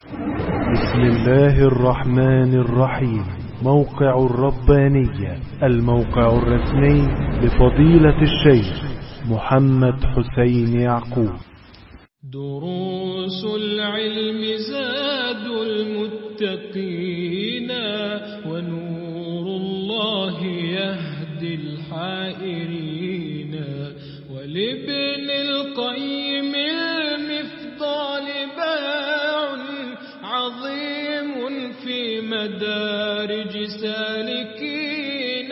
بسم الله الرحمن الرحيم. موقع الربانية، الموقع الرسمي لفضيلة الشيخ محمد حسين يعقوب. دروس العلم زاد المتقين، ونور الله يهدي الحائرين. ولابن القيم المفضال باع عظيم في مدارج سالكين.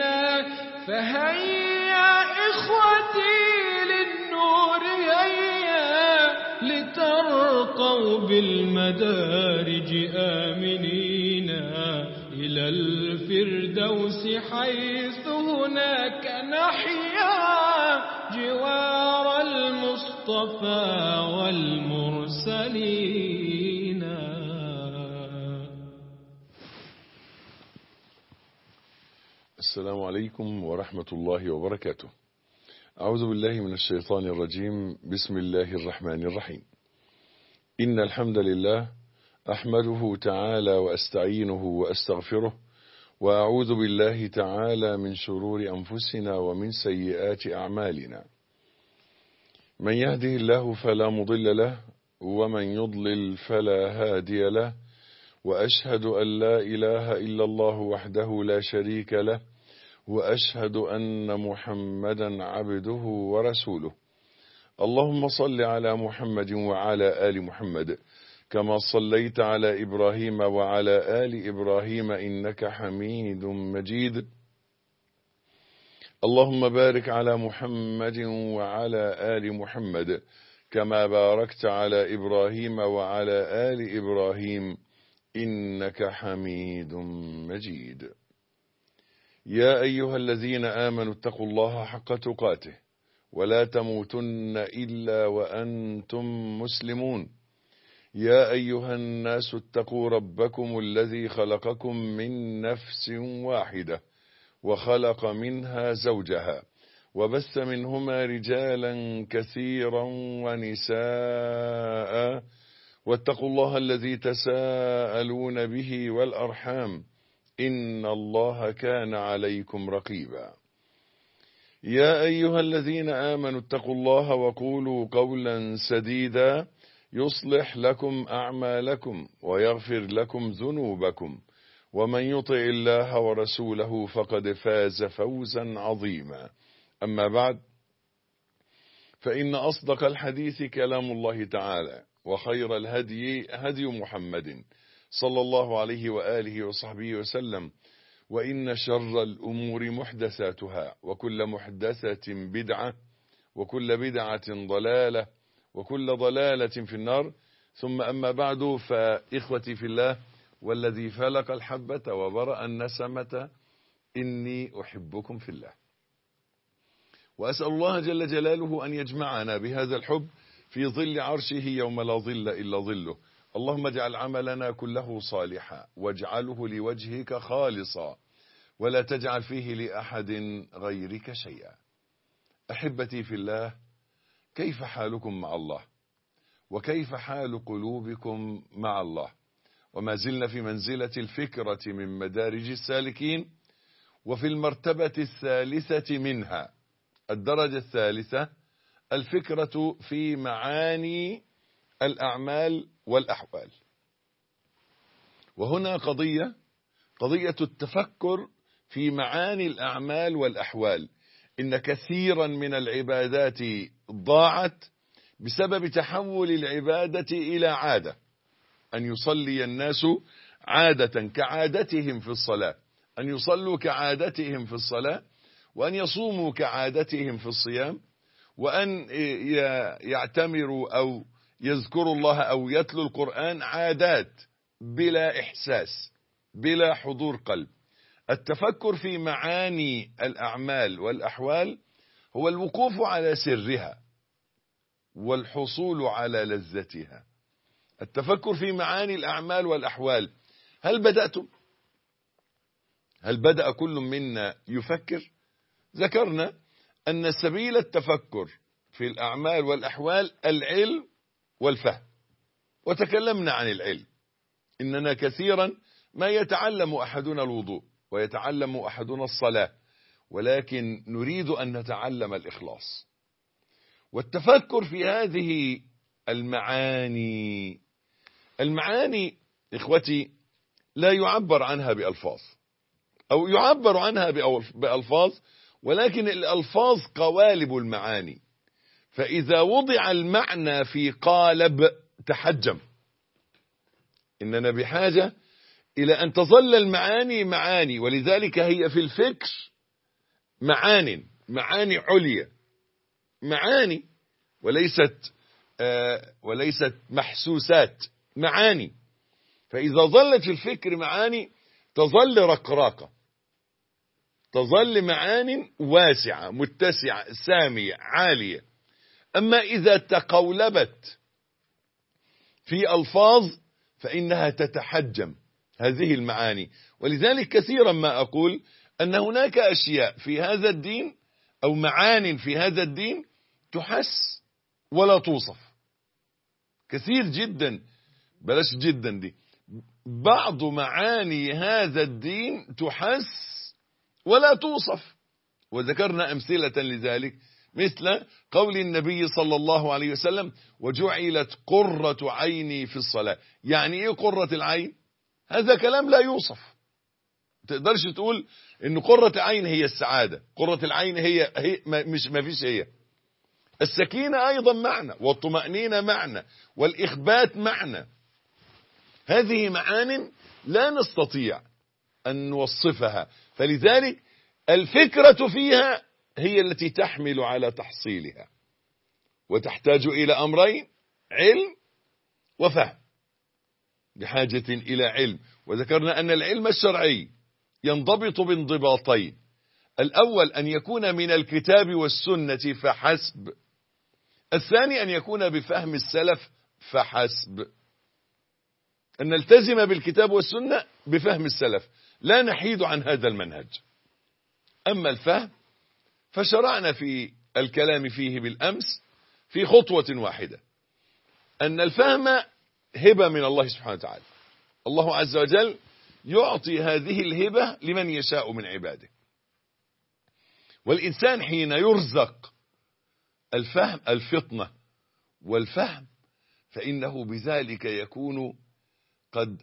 فهيا إخوتي للنور هيا، لترقوا بالمدارج آمنين إلى الفردوس، حيث هناك نحيا جوار المصطفى والمرسلين. السلام عليكم ورحمة الله وبركاته. أعوذ بالله من الشيطان الرجيم. بسم الله الرحمن الرحيم. إن الحمد لله أحمده تعالى وأستعينه وأستغفره، وأعوذ بالله تعالى من شرور أنفسنا ومن سيئات أعمالنا. من يهده الله فلا مضل له، ومن يضلل فلا هادي له. وأشهد أن لا إله إلا الله وحده لا شريك له، وأشهد أن محمدا عبده ورسوله. اللهم صل على محمد وعلى آل محمد، كما صليت على إبراهيم وعلى آل إبراهيم إنك حميد مجيد. اللهم بارك على محمد وعلى آل محمد، كما باركت على إبراهيم وعلى آل إبراهيم إنك حميد مجيد. يا أيها الذين آمنوا اتقوا الله حق تقاته، ولا تموتن إلا وأنتم مسلمون. يا أيها الناس اتقوا ربكم الذي خلقكم من نفس واحدة، وخلق منها زوجها، وبث منهما رجالا كثيرا ونساء. واتقوا الله الذي تساءلون به والأرحام، إن الله كان عليكم رقيبا. يا أيها الذين آمنوا اتقوا الله وقولوا قولا سديدا، يصلح لكم أعمالكم ويغفر لكم ذنوبكم، ومن يطع الله ورسوله فقد فاز فوزا عظيما. أما بعد، فإن أصدق الحديث كلام الله تعالى، وخير الهدي هدي محمد صلى الله عليه وآله وصحبه وسلم. وإن شر الأمور محدثاتها، وكل محدثة بدعة، وكل بدعة ضلالة، وكل ضلالة في النار. ثم أما بعد، فإخوتي في الله، والذي فلق الحبة وبرأ النسمة، إني أحبكم في الله، وأسأل الله جل جلاله أن يجمعنا بهذا الحب في ظل عرشه يوم لا ظل إلا ظله. اللهم اجعل عملنا كله صالحا، واجعله لوجهك خالصا، ولا تجعل فيه لأحد غيرك شيئا. أحبتي في الله، كيف حالكم مع الله؟ وكيف حال قلوبكم مع الله؟ وما زلنا في منزلة الفكرة من مدارج السالكين، وفي المرتبة الثالثة منها، الدرجة الثالثة، الفكرة في معاني الأعمال والأحوال. وهنا قضية التفكر في معاني الأعمال والأحوال. إن كثيرا من العبادات ضاعت بسبب تحول العبادة إلى عادة، أن يصلي الناس عادة كعادتهم في الصلاة، أن يصلوا كعادتهم في الصلاة، وأن يصوموا كعادتهم في الصيام، وأن يعتمروا أو يذكروا الله أو يتلوا القرآن عادات بلا إحساس، بلا حضور قلب. التفكر في معاني الأعمال والأحوال هو الوقوف على سرها والحصول على لذتها. التفكر في معاني الأعمال والأحوال. هل بدأ كل منا يفكر؟ ذكرنا أن سبيل التفكر في الأعمال والأحوال العلم والفهم، وتكلمنا عن العلم إننا كثيرا ما يتعلم أحدنا الوضوء ويتعلم أحدنا الصلاة، ولكن نريد أن نتعلم الإخلاص والتفكر في هذه المعاني. المعاني إخوتي لا يعبر عنها بألفاظ، أو يعبر عنها بألفاظ، ولكن الألفاظ قوالب المعاني، فإذا وضع المعنى في قالب تحجم. إننا بحاجة إلى أن تظل المعاني معاني، ولذلك هي في الفكر معاني عليا، معاني وليست محسوسات، معاني. فإذا ظلت في الفكر معاني تظل رقراقة، تظل معاني واسعة متسعة سامية عالية. أما إذا تقولبت في ألفاظ فإنها تتحجم هذه المعاني. ولذلك كثيرا ما أقول أن هناك أشياء في هذا الدين أو معان في هذا الدين تحس ولا توصف. كثير جدا، بلاش جدا دي، بعض معاني هذا الدين تحس ولا توصف. وذكرنا أمثلة لذلك، مثل قول النبي صلى الله عليه وسلم: وجعلت قرة عيني في الصلاة. يعني ايه قرة العين؟ هذا كلام لا يوصف. تقدرش تقول ان قرة العين هي السعادة، قرة العين هي مش ما فيش. هي السكينة ايضا معنى، والطمأنينة معنى، والإخبات معنى. هذه معان لا نستطيع أن نوصفها، فلذلك الفكرة فيها هي التي تحمل على تحصيلها، وتحتاج إلى أمرين: علم وفهم. بحاجة إلى علم، وذكرنا أن العلم الشرعي ينضبط بانضباطين: الأول أن يكون من الكتاب والسنة فحسب، الثاني أن يكون بفهم السلف فحسب. أن نلتزم بالكتاب والسنة بفهم السلف، لا نحيد عن هذا المنهج. أما الفهم فشرعنا في الكلام فيه بالأمس في خطوة واحدة، أن الفهم هبة من الله سبحانه وتعالى. الله عز وجل يعطي هذه الهبة لمن يشاء من عباده، والإنسان حين يرزق الفهم الفطنة والفهم فإنه بذلك يكون قد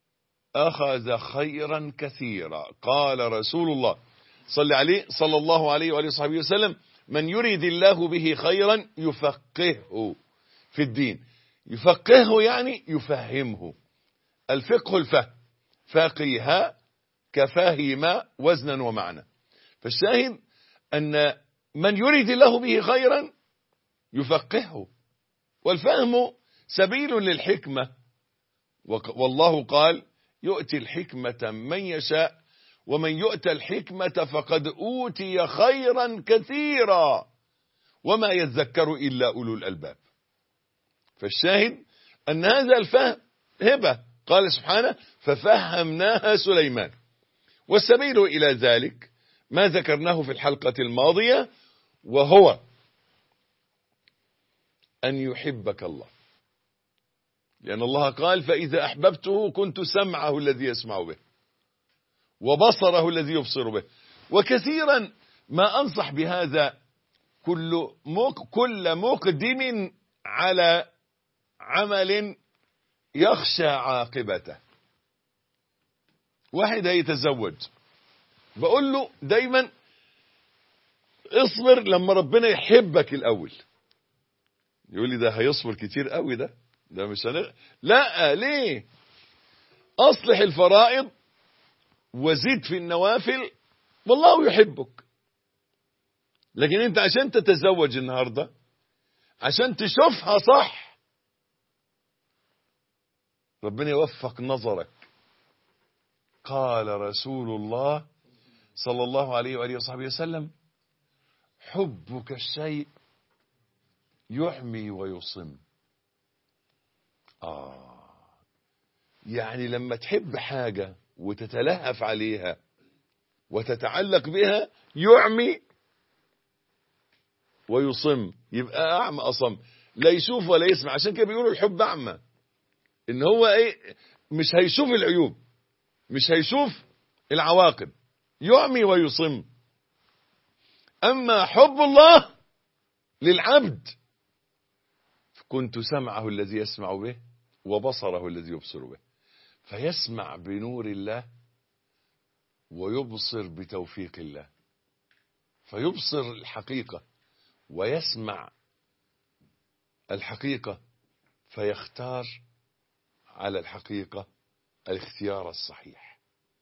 أخذ خيرا كثيرا. قال رسول الله صلى الله عليه وآله وصحبه وسلم: من يريد الله به خيرا يفقهه في الدين. يفقهه يعني يفهمه. الفقه الفهم، فقيها كفاهم وزنا ومعنى. فالشاهد أن من يريد الله به خيرا يفقهه، والفهم سبيل للحكمة. والله قال: يؤتي الحكمة من يشاء ومن يؤتى الحكمة فقد أوتي خيرا كثيرا وما يذكر إلا أولو الألباب. فالشاهد أن هذا الفهم هبة، قال سبحانه: ففهمناها سليمان. والسبيل إلى ذلك ما ذكرناه في الحلقة الماضية، وهو أن يحبك الله، لأن الله قال: فإذا أحببته كنت سمعه الذي يسمع به وبصره الذي يبصر به. وكثيرا ما أنصح بهذا كل مقدم على عمل يخشى عاقبته. واحد هيتزوج، بقول له دايما: اصبر لما ربنا يحبك الأول. يقول لي: ده هيصبر كتير قوي، ده مش لا، ليه؟ أصلح الفرائض وزيد في النوافل والله يحبك. لكن انت عشان تتزوج النهاردة، عشان تشوفها صح، ربنا يوفق نظرك. قال رسول الله صلى الله عليه وآله وصحبه وسلم: حبك الشيء يعمي ويصم. يعني لما تحب حاجة وتتلهف عليها وتتعلق بها يعمي ويصم، يبقى أعمى أصم، لا يشوف ولا يسمع. عشان كده بيقولوا الحب أعمى، إن هو إيه؟ مش هيشوف العيوب، مش هيشوف العواقب، يعمي ويصم. أما حب الله للعبد، كنت سمعه الذي يسمع به وبصره الذي يبصر به، فيسمع بنور الله ويبصر بتوفيق الله، فيبصر الحقيقة ويسمع الحقيقة، فيختار على الحقيقة الاختيار الصحيح.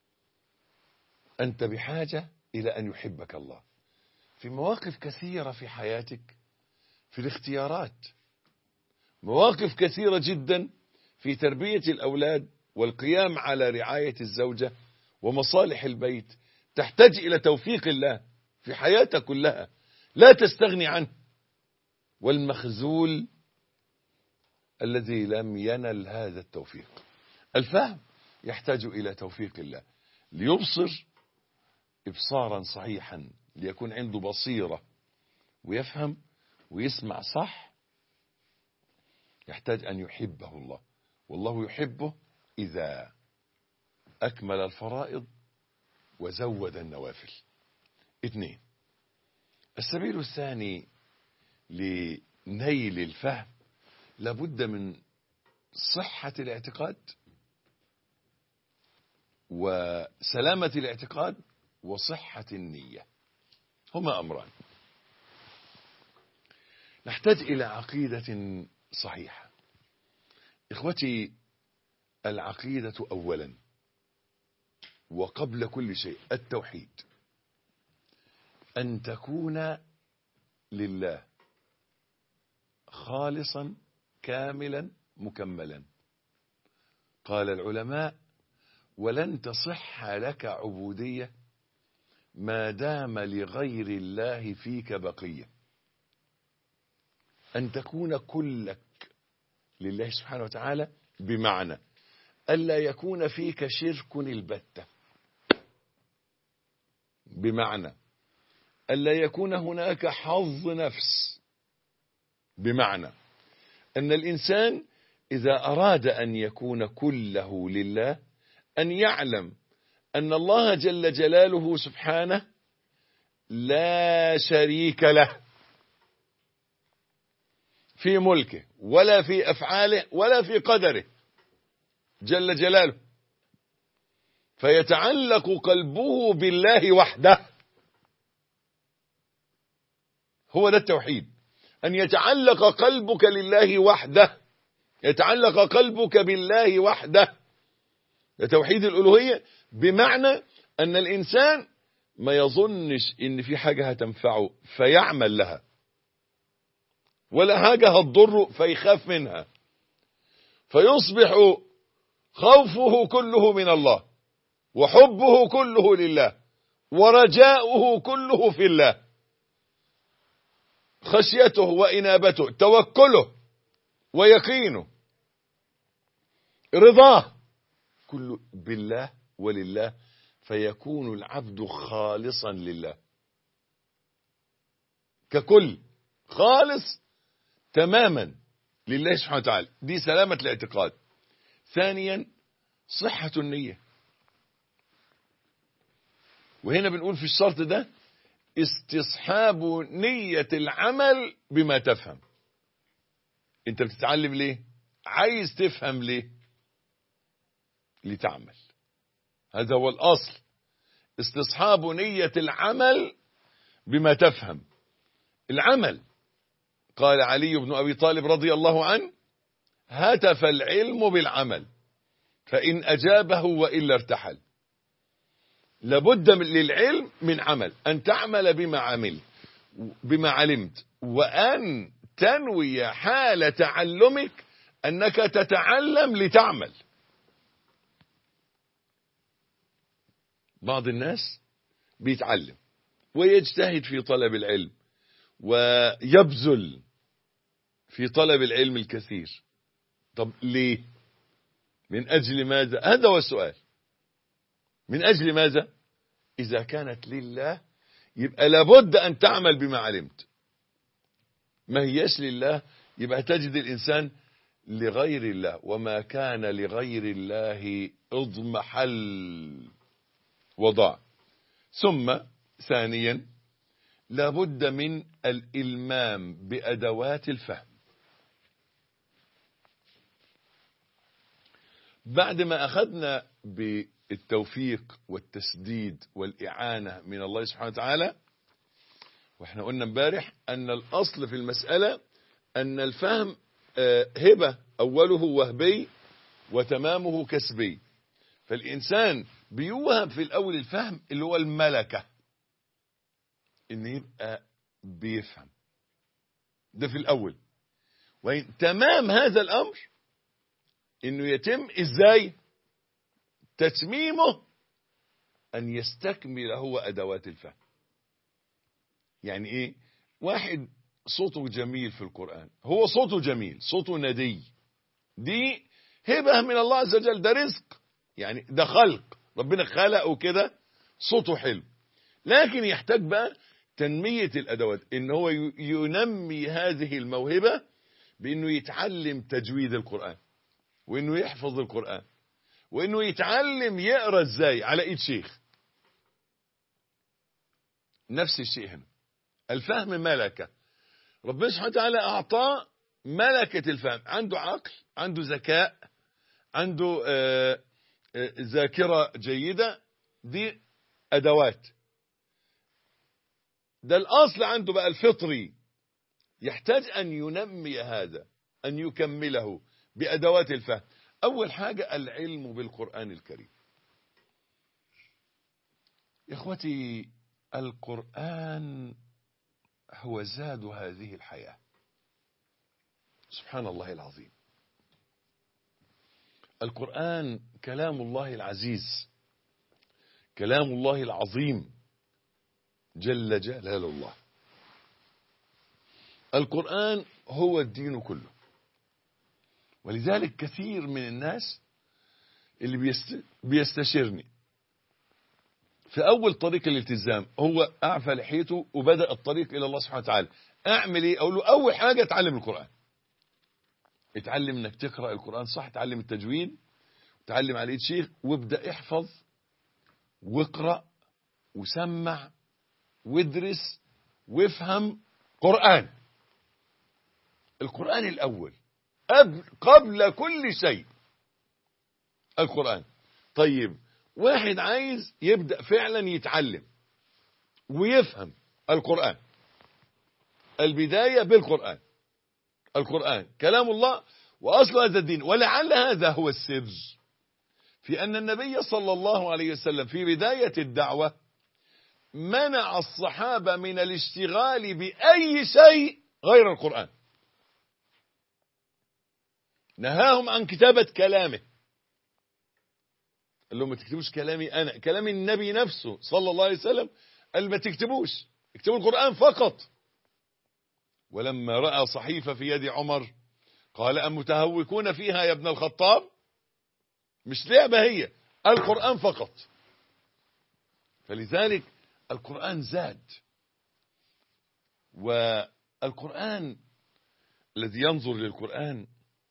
أنت بحاجة إلى أن يحبك الله في مواقف كثيرة في حياتك، في الاختيارات، مواقف كثيرة جدا في تربية الأولاد والقيام على رعاية الزوجة ومصالح البيت، تحتاج إلى توفيق الله في حياتك كلها، لا تستغني عنه. والمخزول الذي لم ينل هذا التوفيق، الفهم، يحتاج إلى توفيق الله ليبصر إبصارا صحيحا، ليكون عنده بصيرة ويفهم ويسمع صح. يحتاج أن يحبه الله، والله يحبه إذا أكمل الفرائض وزود النوافل. 2. السبيل الثاني لنيل الفهم، لابد من صحة الاعتقاد وسلامة الاعتقاد وصحة النية، هما أمران. نحتاج إلى عقيدة صحيحة. إخوتي، العقيدة أولا وقبل كل شيء التوحيد، أن تكون لله خالصا كاملا مكملا. قال العلماء: ولن تصح لك عبودية ما دام لغير الله فيك بقية. أن تكون كلك لله سبحانه وتعالى، بمعنى ألا يكون فيك شرك البتة، بمعنى ألا يكون هناك حظ نفس، بمعنى أن الإنسان إذا أراد أن يكون كله لله أن يعلم أن الله جل جلاله سبحانه لا شريك له في ملكه ولا في أفعاله ولا في قدره جل جلاله، فيتعلق قلبه بالله وحده. هو ده التوحيد، أن يتعلق قلبك لله وحده، يتعلق قلبك بالله وحده. ده توحيد الألوهية، بمعنى أن الإنسان ما يظنش إن في حاجة هتنفعه فيعمل لها، ولا حاجة هتضره فيخاف منها، فيصبح خوفه كله من الله، وحبه كله لله، ورجاؤه كله في الله، خشيته وإنابته، توكله ويقينه، رضاه، كله بالله ولله، فيكون العبد خالصا لله ككل، خالص تماما لله سبحانه وتعالى. دي سلامة الاعتقاد. ثانيا صحة النية، وهنا بنقول في الشرط ده استصحاب نية العمل بما تفهم. انت بتتعلم ليه؟ عايز تفهم ليه؟ لتعمل. هذا هو الأصل، استصحاب نية العمل بما تفهم. العمل، قال علي بن أبي طالب رضي الله عنه: هتف العلم بالعمل فإن أجابه وإلا ارتحل. لابد للعلم من عمل، أن تعمل بما علمت، وأن تنوي حال تعلمك أنك تتعلم لتعمل. بعض الناس بيتعلم ويجتهد في طلب العلم ويبذل في طلب العلم الكثير. طب ليه؟ من أجل ماذا؟ هذا هو السؤال. من أجل ماذا؟ إذا كانت لله يبقى لابد أن تعمل بما علمت. ما هيش لله يبقى تجد الإنسان لغير الله، وما كان لغير الله اضمحل وضاع. ثم ثانيا لابد من الإلمام بأدوات الفهم. بعد ما أخذنا بالتوفيق والتسديد والإعانة من الله سبحانه وتعالى، واحنا قلنا امبارح أن الأصل في المسألة أن الفهم هبة، أوله وهبي وتمامه كسبي. فالإنسان بيوهب في الأول الفهم اللي هو الملكة، إن يبقى بيفهم، ده في الأول. وتمام هذا الأمر إنه يتم إزاي؟ تتميمه أن يستكمل هو أدوات الفهم. يعني إيه؟ واحد صوته جميل في القرآن، هو صوته جميل، صوته ندي، دي هبة من الله عز وجل، ده رزق، يعني ده خلق، ربنا خلقه كده صوته حلو. لكن يحتاج بقى تنمية الأدوات، إن هو ينمي هذه الموهبة بإنه يتعلم تجويد القرآن، وإنه يحفظ القرآن، وإنه يتعلم يقرأ إزاي على إيد شيخ. نفس الشيء هنا، الفهم ملكة، ربنا سبحانه وتعالى أعطاه ملكة الفهم، عنده عقل، عنده ذكاء، عنده ذاكرة جيدة، دي أدوات. ده الأصل عنده بقى الفطري، يحتاج أن ينمي هذا، أن يكمله بأدوات الفهم. أول حاجة العلم بالقرآن الكريم. يا إخوتي، القرآن هو زاد هذه الحياة، سبحان الله العظيم. القرآن كلام الله العزيز، كلام الله العظيم جل جلال الله. القرآن هو الدين كله. ولذلك كثير من الناس اللي بيستشيرني في أول طريق الالتزام، هو أعفى لحيته وبدأ الطريق إلى الله سبحانه وتعالى، أعمل إيه؟ أقول له أول حاجة اتعلم القرآن، اتعلم إنك تقرأ القرآن صح، اتعلم التجويد، اتعلم على إيد شيخ، وابدأ احفظ واقرأ وسمع وادرس وافهم قرآن. القرآن الأول قبل كل شيء، القرآن. طيب واحد عايز يبدأ فعلا يتعلم ويفهم القرآن، البداية بالقرآن. القرآن كلام الله وأصل هذا الدين. ولعل هذا هو السر في أن النبي صلى الله عليه وسلم في بداية الدعوة منع الصحابة من الاشتغال بأي شيء غير القرآن، نهاهم عن كتابة كلامه، قال لهم ما تكتبوش كلامي أنا، كلام النبي نفسه صلى الله عليه وسلم قال ما تكتبوش، اكتبوا القرآن فقط. ولما رأى صحيفة في يد عمر قال أم متهوكون فيها يا ابن الخطاب، مش لعبة هي، القرآن فقط. فلذلك القرآن زاد. والقرآن الذي ينظر للقرآن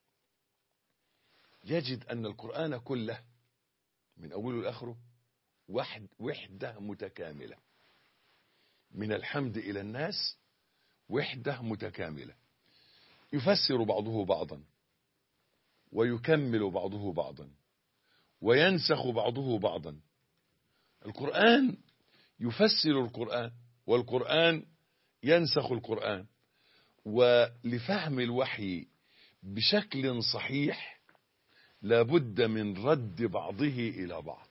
يجد أن القرآن كله من أوله لآخره وحدة متكاملة، من الحمد إلى الناس وحدة متكاملة، يفسر بعضه بعضا ويكمل بعضه بعضا وينسخ بعضه بعضا. القرآن يفسر القرآن والقرآن ينسخ القرآن. ولفهم الوحي بشكل صحيح لابد من رد بعضه إلى بعض.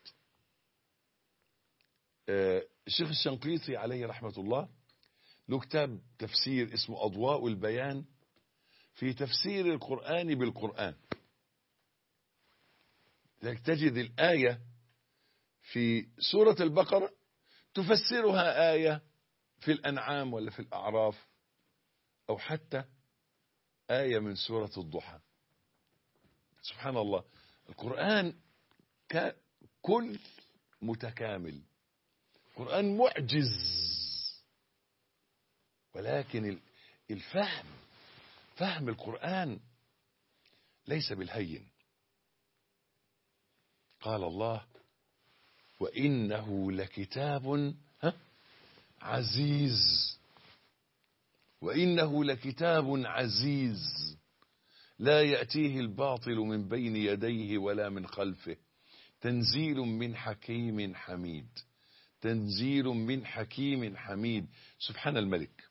الشيخ الشنقيطي عليه رحمة الله له كتاب تفسير اسمه أضواء البيان في تفسير القرآن بالقرآن. لذلك تجد الآية في سورة البقرة تفسرها آية في الأنعام ولا في الأعراف، أو حتى آية من سورة الضحى. سبحان الله، القرآن كل متكامل، القرآن معجز. ولكن الفهم، فهم القرآن ليس بالهين. قال الله: وإنه لكتاب عزيز. وإنه لكتاب عزيز لا يأتيه الباطل من بين يديه ولا من خلفه تنزيل من حكيم حميد. تنزيل من حكيم حميد. سبحان الملك.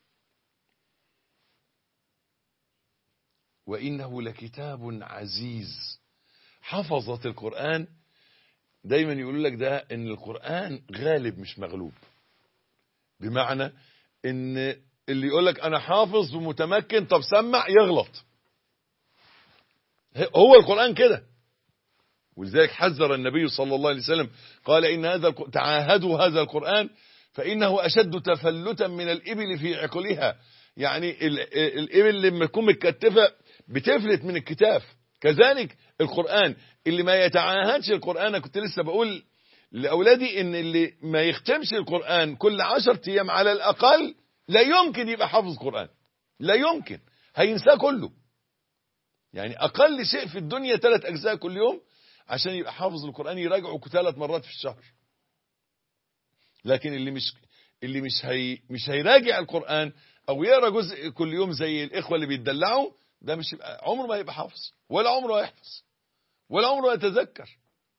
وإنه لكتاب عزيز. حفظت القرآن دايما يقول لك ده ان القرآن غالب مش مغلوب، بمعنى ان اللي يقول لك انا حافظ ومتمكن طب سمع يغلط. هو القرآن كده. ولذلك حذر النبي صلى الله عليه وسلم قال إن تعاهدوا هذا القرآن فإنه أشد تفلتا من الإبل في عقلها. يعني الإبل لما تكون متكتفة بتفلت من الكتاف، كذلك القرآن اللي ما يتعاهدش القرآن. أنا كنت لسه بقول لأولادي إن اللي ما يختمش القرآن كل 10 أيام على الأقل لا يمكن يبقى حافظ قرآن، لا يمكن، هينساه كله. يعني أقل شيء في الدنيا 3 أجزاء كل يوم عشان يبقى حافظ القرآن، يراجعه 3 مرات في الشهر. لكن اللي مش هيراجع القرآن او يقرا جزء كل يوم زي الاخوه اللي بيتدلعوا، ده مش يبقى عمره ما هيبقى حافظ، ولا عمره هيحفظ، ولا عمره هيتذكر.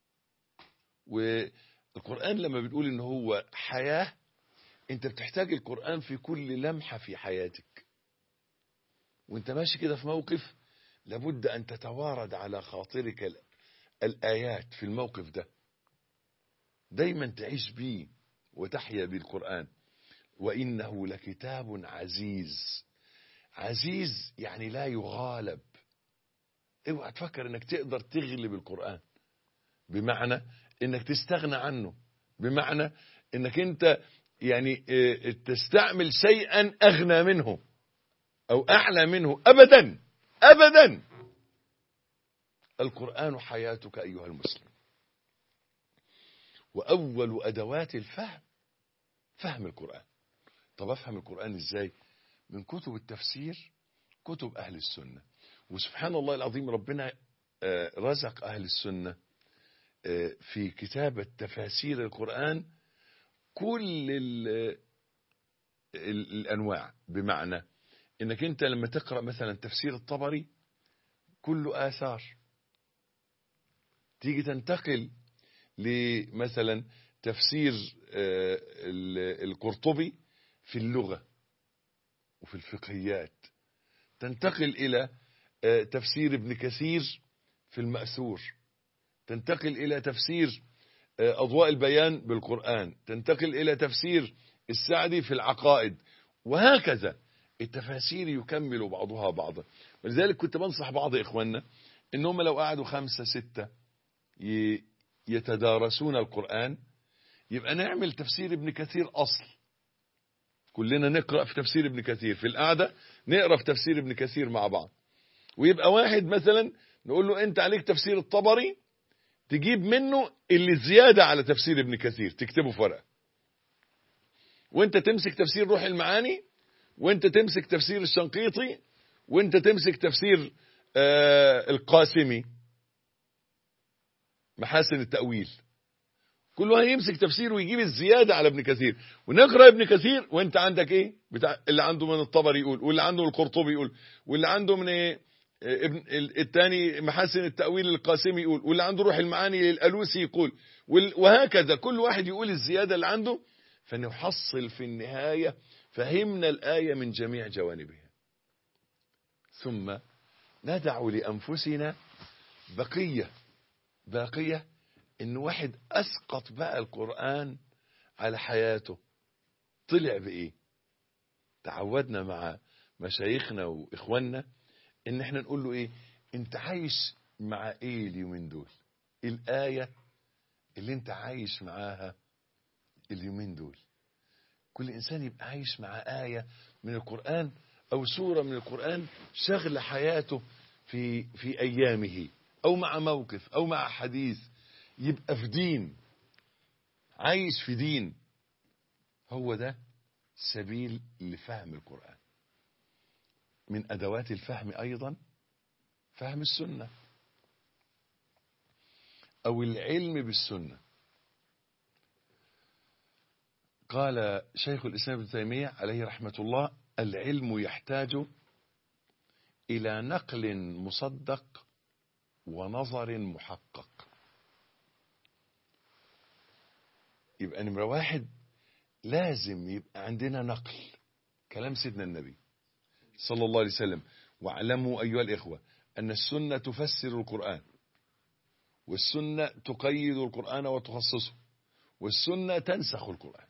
والقرآن لما بنقول ان هو حياة، انت بتحتاج القرآن في كل لمحة في حياتك. وانت ماشي كده في موقف لابد ان تتوارد على خاطرك الآيات في الموقف ده، دايما تعيش بيه وتحيا بالقرآن. وإنه لكتاب عزيز. عزيز يعني لا يغالب. اوعى تفكر انك تقدر تغلب القرآن، بمعنى انك تستغنى عنه، بمعنى انك انت يعني تستعمل شيئا اغنى منه او اعلى منه. ابدا ابدا. القرآن حياتك ايها المسلم. واول ادوات الفهم فهم القرآن. طب افهم القرآن ازاي؟ من كتب التفسير، كتب اهل السنة. وسبحان الله العظيم ربنا رزق اهل السنة في كتابة تفاسير القرآن كل الانواع، بمعنى انك انت لما تقرأ مثلا تفسير الطبري كله آثار، تيجي تنتقل لمثلا تفسير القرطبي في اللغة وفي الفقهيات، تنتقل إلى تفسير ابن كثير في المأثور، تنتقل إلى تفسير أضواء البيان بالقرآن، تنتقل إلى تفسير السعدي في العقائد، وهكذا التفاسير يكمل بعضها بعضا. ولذلك كنت بنصح بعض إخواننا إنهم لو قعدوا 5 6 يتدارسون القرآن يبقى نعمل تفسير ابن كثير أصل، كلنا نقرأ في تفسير ابن كثير في القعدة، نقرأ في تفسير ابن كثير مع بعض. ويبقى واحد مثلا نقول له أنت عليك تفسير الطبري، تجيب منه اللي زيادة على تفسير ابن كثير تكتبه في ورقة، وانت تمسك تفسير روح المعاني، وانت تمسك تفسير الشنقيطي، وانت تمسك تفسير القاسمي محاسن التأويل. كل واحد يمسك تفسير ويجيب الزيادة على ابن كثير، ونقرأ ابن كثير وانت عندك ايه بتاع اللي عنده من الطبري يقول، واللي عنده من القرطبي يقول، واللي عنده من ابن الثاني محاسن التأويل القاسمي يقول، واللي عنده روح المعاني للألوسي يقول، وهكذا كل واحد يقول الزيادة اللي عنده، فنحصل في النهاية فهمنا الآية من جميع جوانبها. ثم ندع لأنفسنا باقية إن واحد أسقط بقى القرآن على حياته طلع بإيه. تعودنا مع مشايخنا وإخواننا إن احنا نقول له إيه، أنت عايش مع إيه اليومين دول؟ الآية اللي أنت عايش معاها اليومين دول. كل إنسان يبقى عايش مع آية من القرآن أو سورة من القرآن شغل حياته في أيامه، أو مع موقف أو مع حديث، يبقى في دين، عايش في دين. هو ده سبيل لفهم القرآن. من أدوات الفهم أيضا فهم السنة. أو العلم بالسنة. قال شيخ الإسلام ابن تيمية عليه رحمة الله: العلم يحتاج إلى نقل مصدق ونظر محقق. يبقى نمرة واحد لازم يبقى عندنا نقل كلام سيدنا النبي صلى الله عليه وسلم. واعلموا أيها الإخوة أن السنة تفسر القرآن، والسنة تقيد القرآن وتخصصه، والسنة تنسخ القرآن.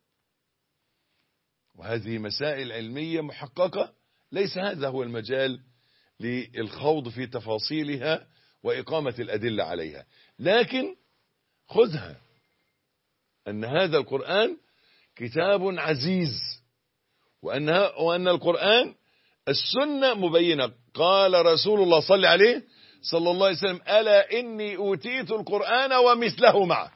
وهذه مسائل علمية محققة، ليس هذا هو المجال للخوض في تفاصيلها وإقامة الأدلة عليها، لكن خذها أن هذا القرآن كتاب عزيز، وأن القرآن السنة مبينة. قال رسول الله صلى عليه صلى الله عليه وسلم: ألا إني أوتيت القرآن ومثله معه،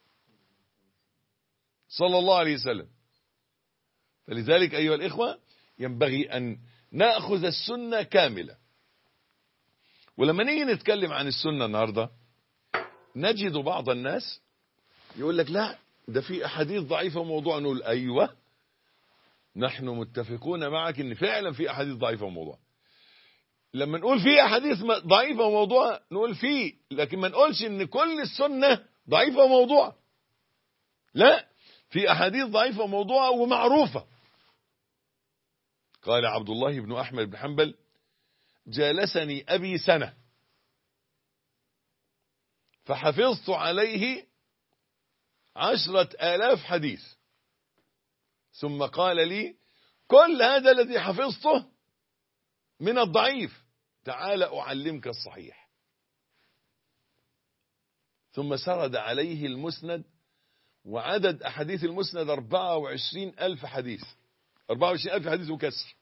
صلى الله عليه وسلم. فلذلك أيها الإخوة ينبغي أن نأخذ السنة كاملة. ولما نيجي نتكلم عن السنة النهاردة نجد بعض الناس يقول لك لا ده في أحاديث ضعيفة وموضوع. نقول أيوة، نحن متفقون معك ان فعلا في أحاديث ضعيفة وموضوع. لما نقول في أحاديث ضعيفة وموضوع نقول فيه، لكن ما نقولش ان كل السنة ضعيفة وموضوع. لا، في أحاديث ضعيفة وموضوع ومعروفة. قال عبد الله بن أحمد بن حنبل: جالسني أبي سنة فحفظت عليه 10,000 حديث، ثم قال لي: كل هذا الذي حفظته من الضعيف، تعال أعلمك الصحيح. ثم سرد عليه المسند، وعدد أحاديث المسند 24,000 حديث، 24,000 حديث وكسر.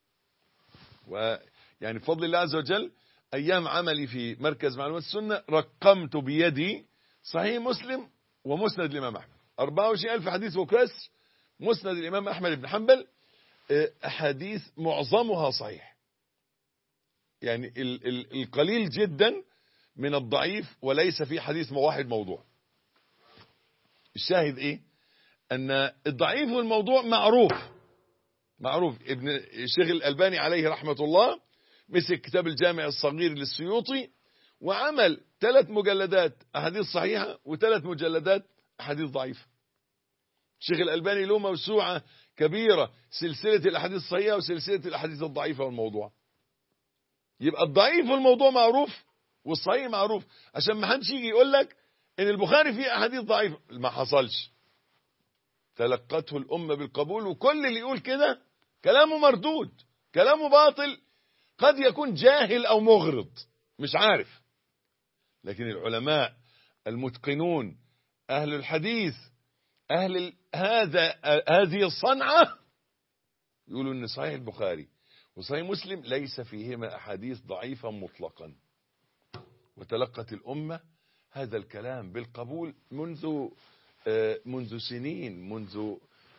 ويعني بفضل الله عز وجل أيام عملي في مركز معلومات السنة رقمت بيدي صحيح مسلم ومسند الإمام أحمد، 24,000 حديث وكسر. مسند الإمام أحمد بن حنبل أحاديث معظمها صحيح، يعني القليل جدا من الضعيف، وليس في حديث واحد موضوع. الشاهد إيه؟ أن الضعيف والموضوع معروف. ابن الشيخ الألباني عليه رحمة الله مسك كتاب الجامع الصغير للسيوطي وعمل 3 مجلدات أحاديث صحيحة و3 مجلدات أحاديث ضعيفة. الشيخ الألباني له موسوعة كبيرة، سلسلة الأحاديث الصحيحة وسلسلة الأحاديث الضعيفة والموضوع. يبقى الضعيف والموضوع معروف والصحيح معروف، عشان ما حدش يجي يقول لك ان البخاري فيه أحاديث ضعيفة. ما حصلش، تلقته الأمة بالقبول، وكل اللي يقول كده كلامه مردود، كلامه باطل، قد يكون جاهل أو مغرض مش عارف. لكن العلماء المتقنون أهل الحديث أهل هذه الصنعة يقولوا أن صحيح البخاري وصحيح مسلم ليس فيهما أحاديث ضعيفة مطلقا. وتلقت الأمة هذا الكلام بالقبول منذ سنين، منذ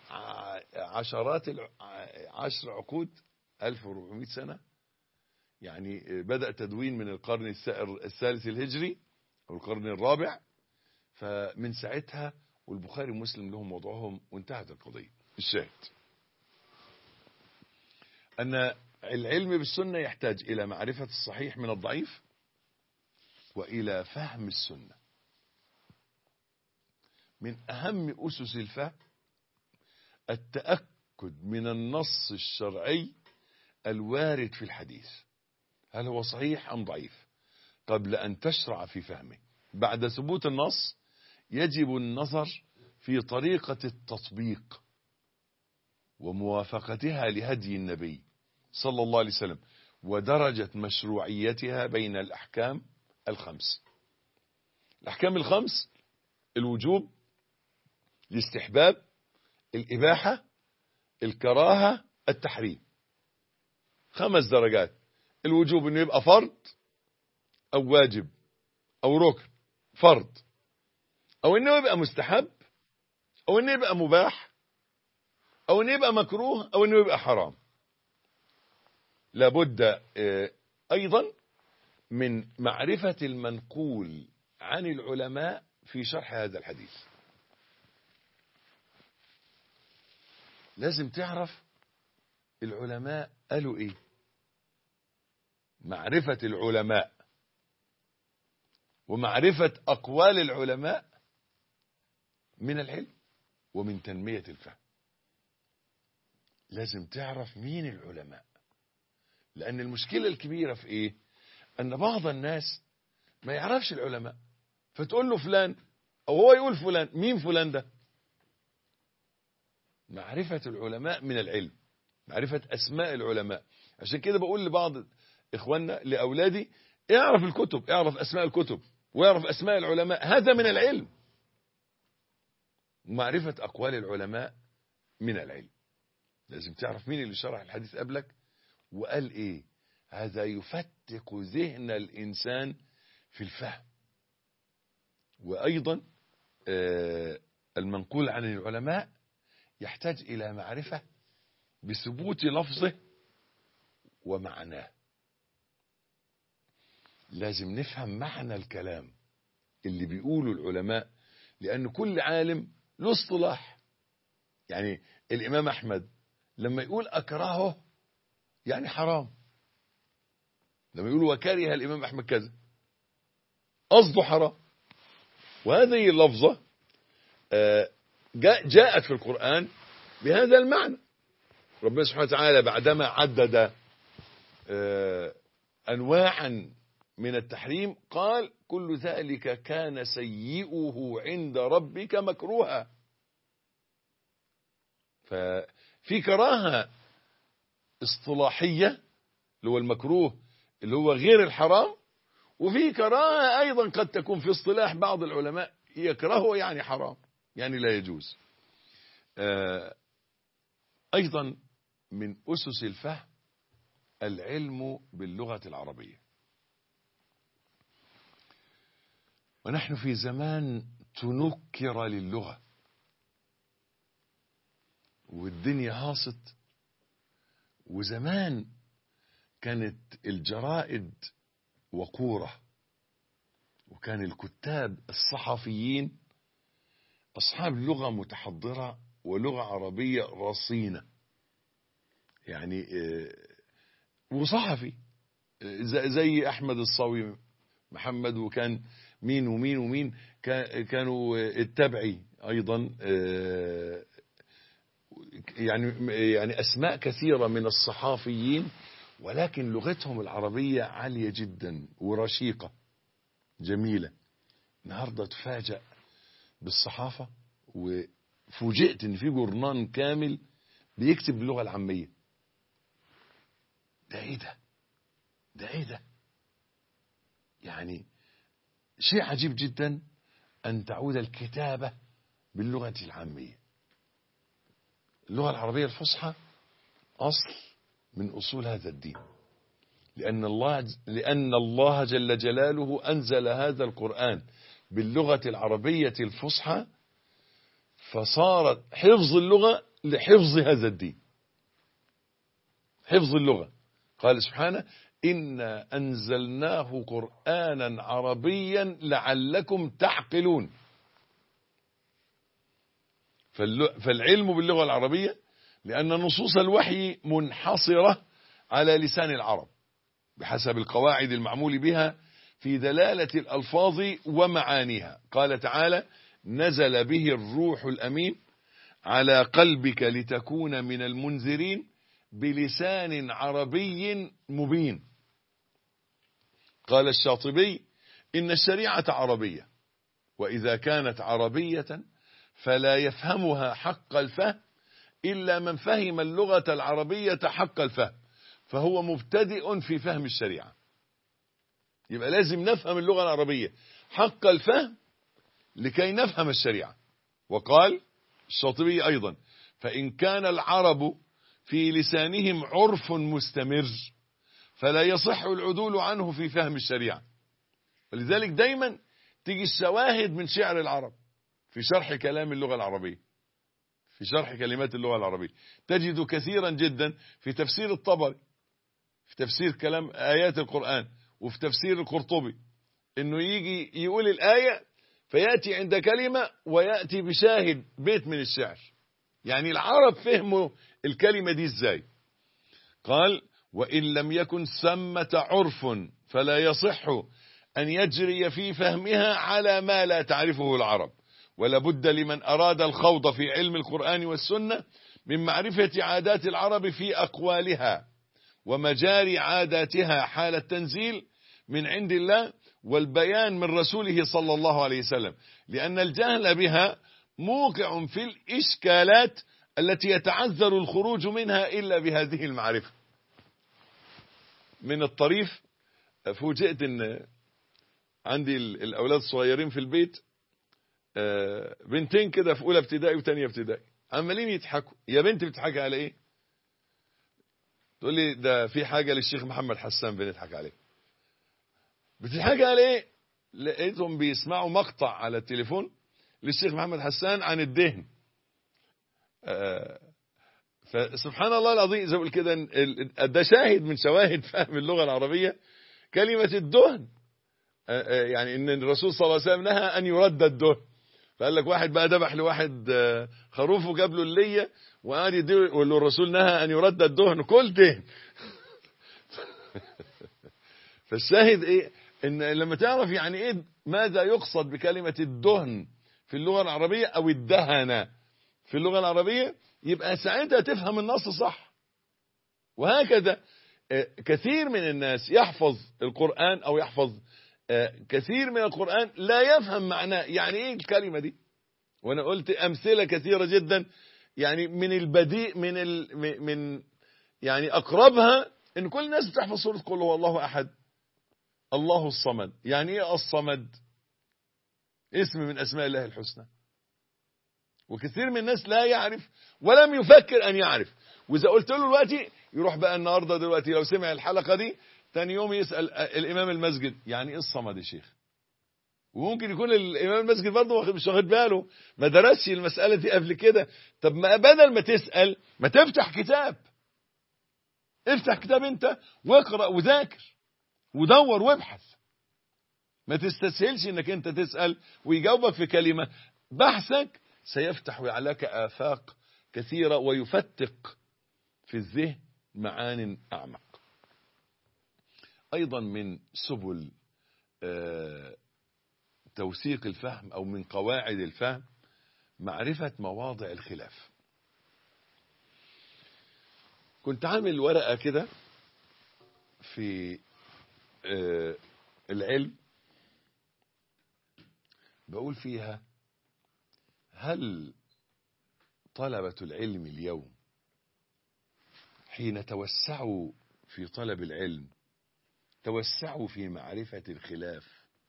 عشر عقود، 1400 سنة. يعني بدأ تدوين من القرن الثالث الهجري أو القرن الرابع، فمن ساعتها والبخاري ومسلم لهم وضعهم وانتهت القضية. الشاهد أن العلم بالسنة يحتاج إلى معرفة الصحيح من الضعيف وإلى فهم السنة. من أهم أسس الفهم التأكد من النص الشرعي الوارد في الحديث، هل هو صحيح أم ضعيف، قبل أن تشرع في فهمه. بعد ثبوت النص يجب النظر في طريقة التطبيق وموافقتها لهدي النبي صلى الله عليه وسلم، ودرجة مشروعيتها بين الأحكام الخمس. الأحكام الخمس: الوجوب، الاستحباب، الإباحة، الكراهة، التحريم. 5 درجات. الوجوب انه يبقى فرض او واجب او ركن، فرض، او انه يبقى مستحب، او انه يبقى مباح، او انه يبقى مكروه، او انه يبقى حرام. لابد ايضا من معرفة المنقول عن العلماء في شرح هذا الحديث. لازم تعرف العلماء قالوا ايه. معرفة العلماء ومعرفة أقوال العلماء من العلم ومن تنمية الفهم. لازم تعرف مين العلماء، لأن المشكلة الكبيرة في ايه؟ أن بعض الناس ما يعرفش العلماء، فتقول له فلان أو هو يقول فلان. مين فلان ده؟ معرفة العلماء من العلم، معرفة أسماء العلماء. عشان كده بقول لبعض إخواننا لأولادي اعرف الكتب، اعرف أسماء الكتب واعرف أسماء العلماء، هذا من العلم. معرفة أقوال العلماء من العلم. لازم تعرف مين اللي شرح الحديث قبلك وقال إيه. هذا يفتق ذهن الإنسان في الفهم. وأيضا المنقول عن العلماء يحتاج إلى معرفة بثبوت لفظه ومعناه. لازم نفهم معنى الكلام اللي بيقوله العلماء، لأن كل عالم له اصطلاح. يعني الإمام أحمد لما يقول أكرهه يعني حرام، لما يقول وكره الإمام أحمد كذا قصده حرام. وهذه اللفظة جاءت في القرآن بهذا المعنى. ربنا سبحانه وتعالى بعدما عدد أنواعا من التحريم قال كل ذلك كان سيئه عند ربك مكروها. ففي كراهة اصطلاحية اللي هو المكروه اللي هو غير الحرام، وفي كراهة أيضا قد تكون في اصطلاح بعض العلماء يكرهه يعني حرام، يعني لا يجوز. أيضا من أسس الفهم العلم باللغة العربية. ونحن في زمان تنكر للغة والدنيا هاصت. وزمان كانت الجرائد وقورة، وكان الكتاب الصحفيين أصحاب لغة متحضرة ولغة عربية رصينة. يعني وصحفي زي أحمد الصاوي محمد، وكان مين ومين ومين كانوا التبعي أيضا، يعني أسماء كثيرة من الصحافيين، ولكن لغتهم العربية عالية جدا ورشيقة جميلة. النهاردة تفاجأ بالصحافة وفوجئت ان في جورنان كامل بيكتب باللغة العامية. ده ايه ده؟ ده ايه ده؟ يعني شيء عجيب جدا ان تعود الكتابة باللغة العامية. اللغة العربية الفصحى اصل من اصول هذا الدين، لأن الله جل جلاله أنزل هذا القرآن باللغة العربية الفصحى، فصارت حفظ اللغة لحفظ هذا الدين. حفظ اللغة. قال سبحانه إنا أنزلناه قرآنا عربيا لعلكم تعقلون. فالعلم باللغة العربية لأن نصوص الوحي منحصرة على لسان العرب بحسب القواعد المعمول بها في دلالة الألفاظ ومعانيها. قال تعالى نزل به الروح الأمين على قلبك لتكون من المنذرين بلسان عربي مبين. قال الشاطبي إن الشريعة عربية، وإذا كانت عربية فلا يفهمها حق الفهم إلا من فهم اللغة العربية حق الفهم، فهو مبتدئ في فهم الشريعة. يبقى لازم نفهم اللغة العربية حق الفهم لكي نفهم الشريعة. وقال الشاطبي أيضا فإن كان العرب في لسانهم عرف مستمر فلا يصح العدول عنه في فهم الشريعة. ولذلك دايما تيجي الشواهد من شعر العرب في شرح كلام اللغة العربية، في شرح كلمات اللغة العربية. تجد كثيرا جدا في تفسير الطبري، في تفسير كلام آيات القرآن، وفي تفسير القرطبي، انه يجي يقول الآية فيأتي عند كلمة ويأتي بشاهد بيت من الشعر. يعني العرب فهموا الكلمة دي ازاي؟ قال وإن لم يكن ثمة عرف فلا يصح أن يجري في فهمها على ما لا تعرفه العرب، ولا بد لمن أراد الخوض في علم القرآن والسنة من معرفة عادات العرب في أقوالها ومجاري عاداتها حال التنزيل من عند الله والبيان من رسوله صلى الله عليه وسلم، لأن الجهل بها موقع في الإشكالات التي يتعذر الخروج منها إلا بهذه المعرفة. من الطريف فوجئت ان عندي الاولاد الصغيرين في البيت، بنتين كده في اولى ابتدائي وثانيه ابتدائي، عمالين يضحكوا. يا بنت بتضحكي على ايه؟ تقول لي ده في حاجه للشيخ محمد حسان بنضحك عليه. بتضحكي على ايه؟ لقيتهم بيسمعوا مقطع على التليفون للشيخ محمد حسان عن الدهن. فسبحان الله العظيم، زي ما بقول كده، ده شاهد من شواهد فهم اللغة العربية كلمة الدهن. يعني ان الرسول صلى الله عليه وسلم نهى ان يرد الدهن. فقال لك واحد بقى ذبح لواحد خروف وجاب له اللية وقال يقول له الرسول نهى ان يرد الدهن، كل دهن. فالشاهد ايه؟ ان لما تعرف يعني ايه ماذا يقصد بكلمة الدهن في اللغة العربية او الدهن في اللغة العربية، يبقى ساعتها تفهم النص صح. وهكذا كثير من الناس يحفظ القرآن او يحفظ كثير من القرآن لا يفهم معناه، يعني ايه الكلمة دي. وانا قلت امثلة كثيرة جدا، يعني من البديء من يعني اقربها ان كل الناس بتحفظ سورة قل هو الله احد الله الصمد. يعني ايه الصمد؟ اسم من اسماء الله الحسنى. وكثير من الناس لا يعرف ولم يفكر ان يعرف. واذا قلت له دلوقتي يروح بقى النهارده دلوقتي لو سمع الحلقة دي تاني يوم يسأل الامام المسجد يعني ايه الصمد يا شيخ. وممكن يكون الامام المسجد برضه مش واخد باله، ما درسش المسألة دي قبل كده. طب ما بدل ما تسأل ما تفتح كتاب، افتح كتاب انت واقرأ وذاكر ودور وابحث. ما تستسهلش انك انت تسأل ويجاوبك في كلمة. بحثك سيفتح عليك آفاق كثيرة ويفتق في الذهن معان أعمق. أيضا من سبل توثيق الفهم أو من قواعد الفهم معرفة مواضع الخلاف. كنت عامل ورقة كده في العلم بقول فيها هل طلبة العلم اليوم حين توسعوا في طلب العلم توسعوا في معرفة الخلاف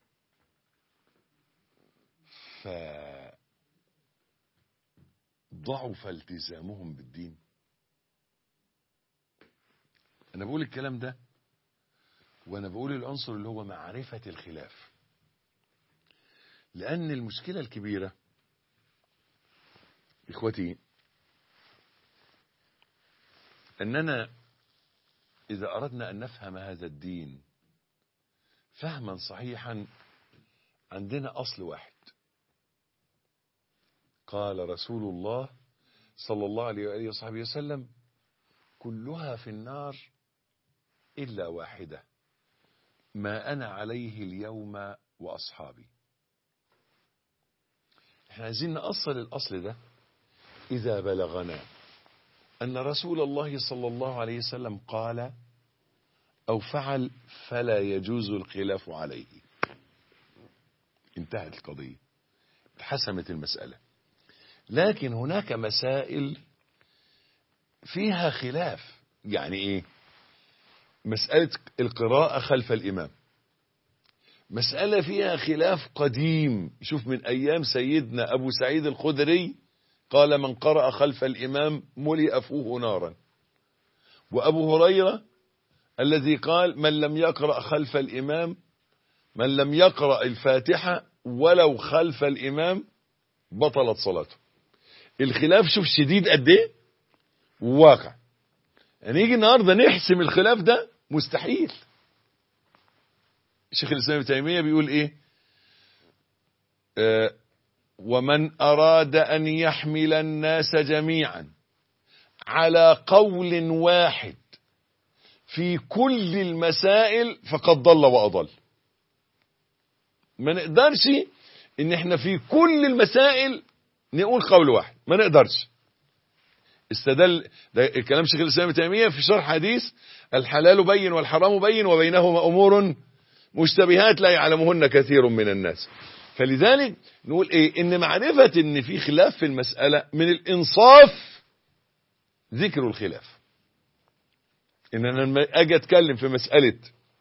فضعف التزامهم بالدين؟ أنا بقول الكلام ده وأنا بقول العنصر اللي هو معرفة الخلاف، لأن المشكلة الكبيرة إخوتي أننا إذا أردنا أن نفهم هذا الدين فهما صحيحا عندنا أصل واحد. قال رسول الله صلى الله عليه وآله وصحبه وسلم كلها في النار إلا واحدة ما أنا عليه اليوم وأصحابي. احنا عايزين نأصل الأصل ده. إذا بلغنا أن رسول الله صلى الله عليه وسلم قال أو فعل فلا يجوز الخلاف عليه، انتهت القضية، اتحسمت المسألة. لكن هناك مسائل فيها خلاف. يعني ايه؟ مسألة القراءة خلف الإمام مسألة فيها خلاف قديم. شوف من أيام سيدنا أبو سعيد الخدري قال من قرأ خلف الإمام ملئ فوه نارا، وأبو هريرة الذي قال من لم يقرأ خلف الإمام من لم يقرأ الفاتحة ولو خلف الإمام بطلت صلاته. الخلاف شوف شديد قد ايه وواقع. يعني يجي النهارده نحسم الخلاف ده مستحيل. شيخ الإسلام ابن تيمية بيقول إيه؟ ومن أراد أن يحمل الناس جميعا على قول واحد في كل المسائل فقد ضل وأضل. ما نقدرش ان احنا في كل المسائل نقول قول واحد، ما نقدرش. استدل ده الكلام شيخ الإسلام ابن تيمية في شرح حديث الحلال بين والحرام بين وبينهما أمور مشتبهات لا يعلمهن كثير من الناس. فلذلك نقول ايه؟ ان معرفة ان في خلاف في المسألة من الانصاف ذكر الخلاف. ان انا لما اجي اتكلم في مسألة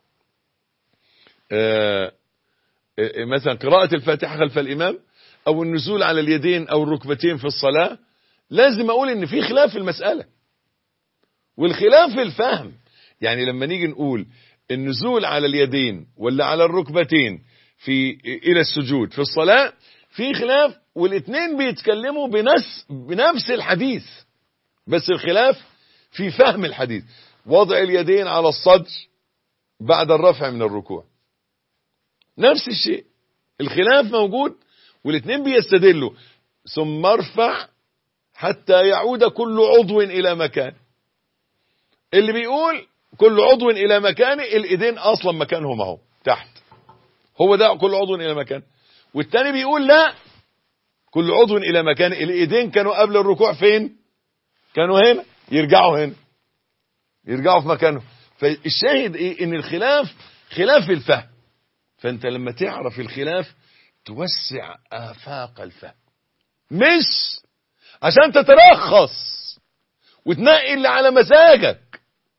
مثلا قراءة الفاتحة خلف الامام او النزول على اليدين او الركبتين في الصلاة، لازم اقول ان في خلاف في المسألة، والخلاف في الفهم. يعني لما نيجي نقول النزول على اليدين ولا على الركبتين الى السجود في الصلاة في خلاف، والاثنين بيتكلموا بنفس الحديث، بس الخلاف في فهم الحديث. وضع اليدين على الصدر بعد الرفع من الركوع نفس الشيء، الخلاف موجود والاثنين بيستدلوا. ثم ارفع حتى يعود كل عضو الى مكانه. اللي بيقول كل عضو الى مكانه الايدين اصلا مكانهم اهو تحت، هو ده كل عضو الى مكانه. والتاني بيقول لا، كل عضو الى مكانه، الايدين كانوا قبل الركوع فين؟ كانوا هنا، يرجعوا هنا، يرجعوا في مكانهم. فالشاهد ايه؟ ان الخلاف خلاف الفهم. فانت لما تعرف الخلاف توسع آفاق الفهم، مش عشان تترخص وتنقي اللي على مزاجك.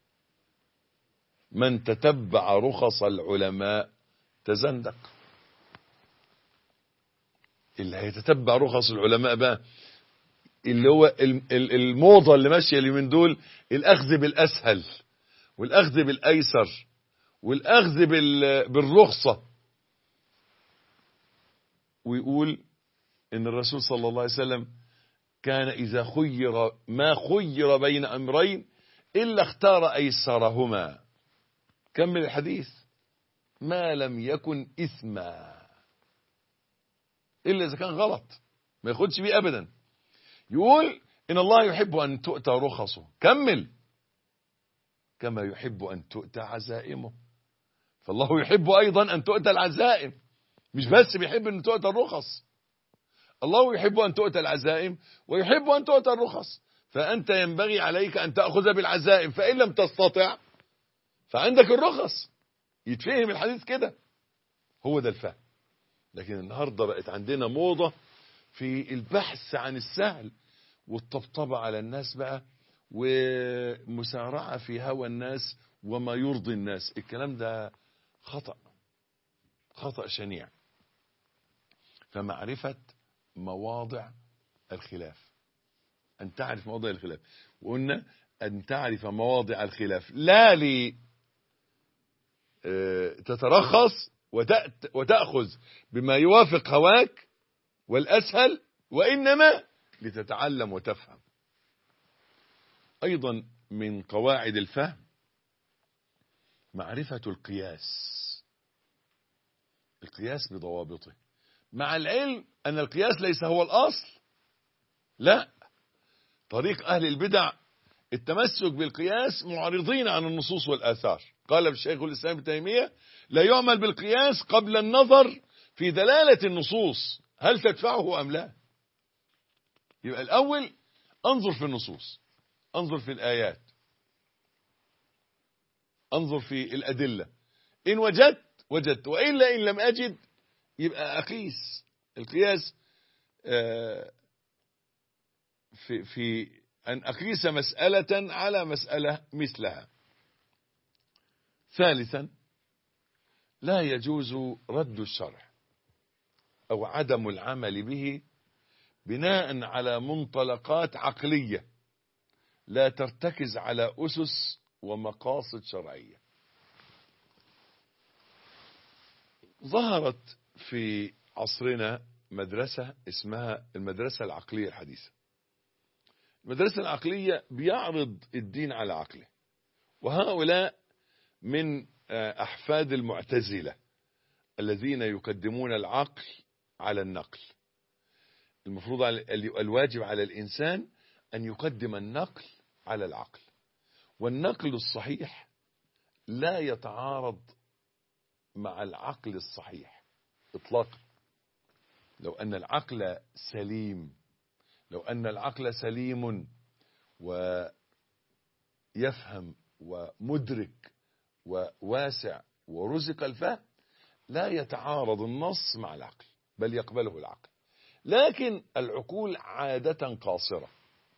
من تتبع رخص العلماء تزندق. اللي هيتتبع رخص العلماء بقى، اللي هو الموضة اللي ماشية اليومين دول، الأخذ بالأسهل والأخذ بالأيسر والأخذ بالرخصة. ويقول إن الرسول صلى الله عليه وسلم كان إذا خير ما خير بين أمرين إلا اختار أيسرهما. كمل الحديث: ما لم يكن إثما، إلا إذا كان غلط ما ياخدش بيه أبدا. يقول إن الله يحب أن تؤتى رخصه، كمل، كما يحب أن تؤتى عزائمه. فالله يحب أيضا أن تؤتى العزائم، مش بس بيحب أن تؤتى الرخص، الله يحب أن تؤتى العزائم ويحب أن تؤتى الرخص. فأنت ينبغي عليك أن تأخذ بالعزائم، فإن لم تستطع فعندك الرخص. يتفهم الحديث كده، هو ده الفهم. لكن النهاردة بقت عندنا موضة في البحث عن السهل والطبطبة على الناس بقى، ومسارعة في هوى الناس وما يرضي الناس. الكلام ده خطأ شنيع. فمعرفة مواضع الخلاف، أن تعرف مواضع الخلاف. وقلنا أن تعرف مواضع الخلاف لا تترخص وتأخذ بما يوافق هواك والأسهل، وإنما لتتعلم وتفهم. أيضا من قواعد الفهم معرفة القياس بضوابطه، مع العلم أن القياس ليس هو الأصل. لا، طريق أهل البدع التمسك بالقياس معرضين عن النصوص والآثار. قال الشيخ الإسلام ابن تيمية: لا يعمل بالقياس قبل النظر في دلالة النصوص هل تدفعه أم لا. يبقى الأول انظر في النصوص، انظر في الآيات، انظر في الأدلة. إن وجدت، وإلا إن لم أجد يبقى أقيس. القياس في أن أقيس مسألة على مسألة مثلها. ثالثا، لا يجوز رد الشرع أو عدم العمل به بناء على منطلقات عقلية لا ترتكز على أسس ومقاصد شرعية. ظهرت في عصرنا مدرسة اسمها المدرسة العقلية الحديثة. المدرسة العقلية بيعرض الدين على عقله، وهؤلاء من أحفاد المعتزلة الذين يقدمون العقل على النقل. المفروض الواجب على الإنسان أن يقدم النقل على العقل، والنقل الصحيح لا يتعارض مع العقل الصحيح إطلاقا. لو أن العقل سليم، لو أن العقل سليم ويفهم ومدرك وواسع ورزق الفهم، لا يتعارض النص مع العقل، بل يقبله العقل. لكن العقول عادة قاصرة،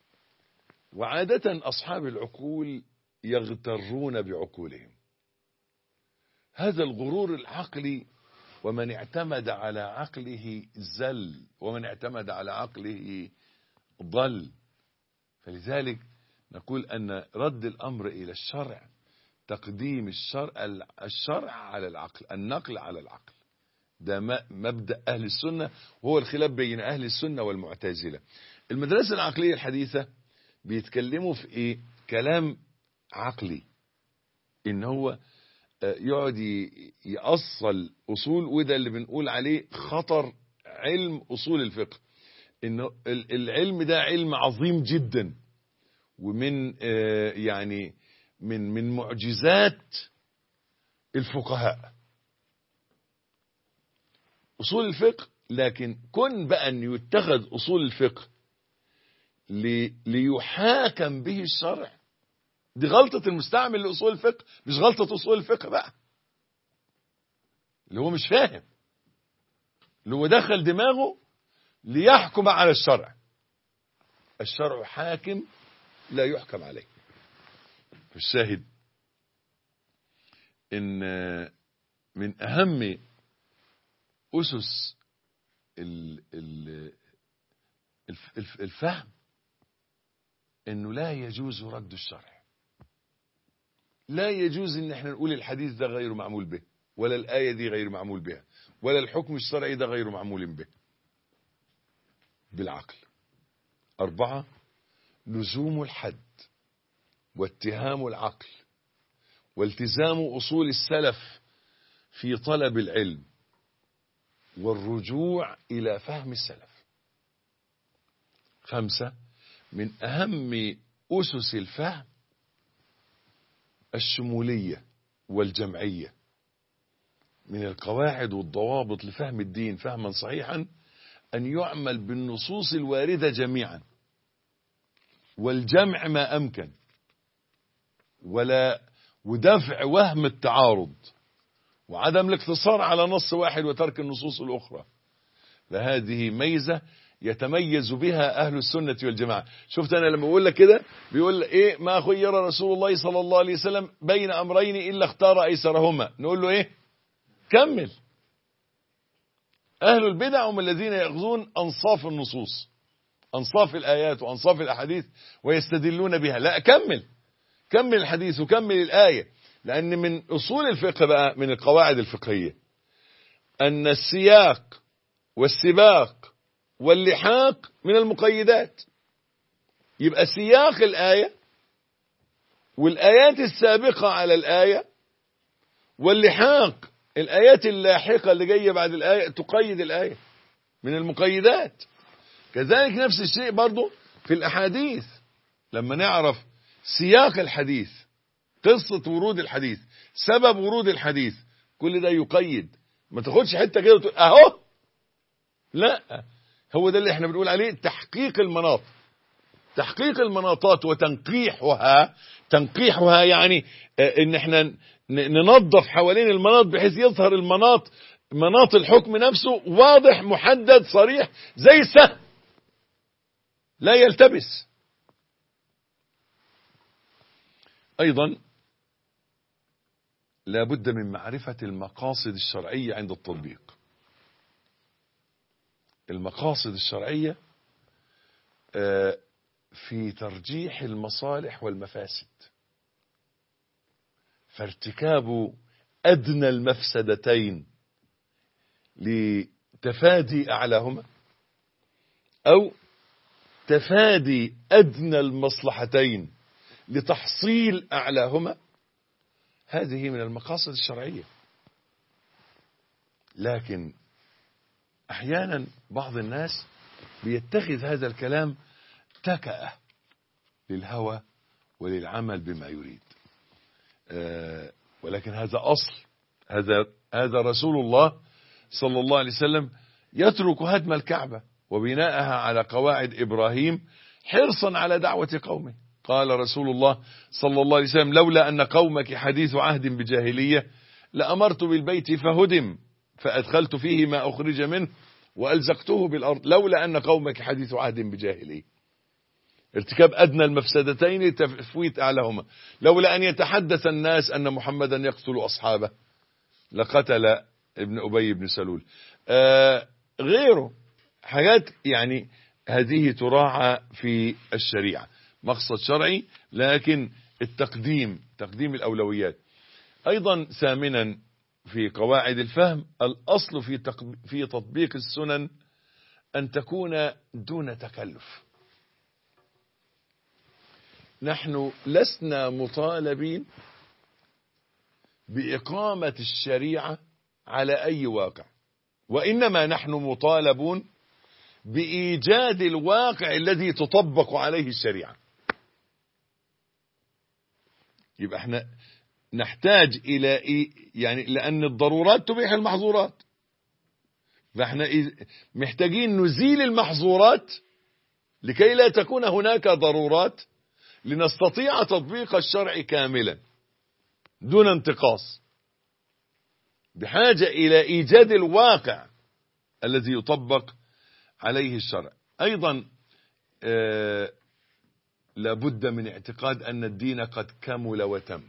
وعادة أصحاب العقول يغترون بعقولهم. هذا الغرور العقلي، ومن اعتمد على عقله زل، ومن اعتمد على عقله ضل. فلذلك نقول أن رد الأمر إلى الشرع، تقديم الشرع على العقل، النقل على العقل. ده مبدأ أهل السنة، وهو الخلاف بين أهل السنة والمعتزلة. المدرسة العقلية الحديثة بيتكلموا في إيه؟ كلام عقلي، إن هو يقعد يأصل أصول، وده اللي بنقول عليه خطر علم أصول الفقه. إنه العلم ده علم عظيم جدا، ومن يعني من معجزات الفقهاء أصول الفقه. لكن كن بقى أن يتخذ أصول الفقه ليحاكم به الشرع، دي غلطة المستعمل لأصول الفقه، مش غلطة أصول الفقه بقى، اللي هو مش فاهم، اللي هو دخل دماغه ليحكم على الشرع. الشرع حاكم لا يحكم عليه. فالشاهد إن من أهم أسس الفهم إنه لا يجوز رد الشرع. لا يجوز إن احنا نقول الحديث ده غير معمول به، ولا الآية دي غير معمول بها، ولا الحكم الشرعي ده غير معمول به. بالعقل. 4، لزوم الحد واتهام العقل والتزام أصول السلف في طلب العلم والرجوع إلى فهم السلف. 5، من أهم أسس الفهم الشمولية والجمعية. من القواعد والضوابط لفهم الدين فهما صحيحا أن يعمل بالنصوص الواردة جميعا، والجمع ما أمكن، ودفع وهم التعارض، وعدم الاقتصار على نص واحد وترك النصوص الأخرى. فهذه ميزة يتميز بها أهل السنة والجماعة. شفت أنا لما بقول لك كده بيقول إيه؟ ما خير رسول الله صلى الله عليه وسلم بين أمرين إلا اختار أيسرهما. نقول له إيه؟ كمل. أهل البدع هم الذين يأخذون أنصاف النصوص، أنصاف الآيات وأنصاف الأحاديث ويستدلون بها. لا، كمل الحديث وكمل الآية. لأن من أصول الفقه بقى، من القواعد الفقهية، أن السياق والسباق واللحاق من المقيدات. يبقى سياق الآية والآيات السابقة على الآية واللحاق، الآيات اللاحقة اللي جاية بعد الآية تقيد الآية، من المقيدات. كذلك نفس الشيء برضو في الأحاديث. لما نعرف سياق الحديث، قصة ورود الحديث، سبب ورود الحديث، كل ده يقيد. ما تاخدش حتة كده وتقول اهو، لا، هو ده اللي احنا بنقول عليه تحقيق المناط، تحقيق المناطات وتنقيحها يعني ان احنا ننظف حوالين المناط بحيث يظهر مناط الحكم نفسه واضح محدد صريح زي السهم، لا يلتبس. ايضا لا بد من معرفة المقاصد الشرعية عند التطبيق. المقاصد الشرعية في ترجيح المصالح والمفاسد، فارتكاب أدنى المفسدتين لتفادي أعلاهما، أو تفادي أدنى المصلحتين لتحصيل أعلاهما، هذه من المقاصد الشرعية. لكن أحيانا بعض الناس بيتخذ هذا الكلام تكأة للهوى وللعمل بما يريد. ولكن هذا أصل، هذا رسول الله صلى الله عليه وسلم يترك هدم الكعبة وبناءها على قواعد إبراهيم حرصا على دعوة قومه. قال رسول الله صلى الله عليه وسلم: لولا أن قومك حديث عهد بجاهلية لأمرت بالبيت فهدم فأدخلت فيه ما أخرج منه وألزقته بالأرض. لولا أن قومك حديث عهد بجاهلية، ارتكاب أدنى المفسدتين لتفويت أعلاهما. لولا أن يتحدث الناس أن محمدا يقتل أصحابه لقتل ابن أبي بن سلول. غيره حاجات يعني هذه تراعى في الشريعة، مقصد شرعي، لكن تقديم الأولويات. أيضا ثامنا في قواعد الفهم، الأصل في تطبيق السنن أن تكون دون تكلف. نحن لسنا مطالبين بإقامة الشريعة على أي واقع، وإنما نحن مطالبون بإيجاد الواقع الذي تطبق عليه الشريعة. يبقى احنا نحتاج إلى يعني لأن الضرورات تبيح المحظورات، فاحنا محتاجين نزيل المحظورات لكي لا تكون هناك ضرورات، لنستطيع تطبيق الشرع كاملا دون انتقاص، بحاجة إلى إيجاد الواقع الذي يطبق عليه الشرع. أيضا لابد من اعتقاد أن الدين قد كمل وتم.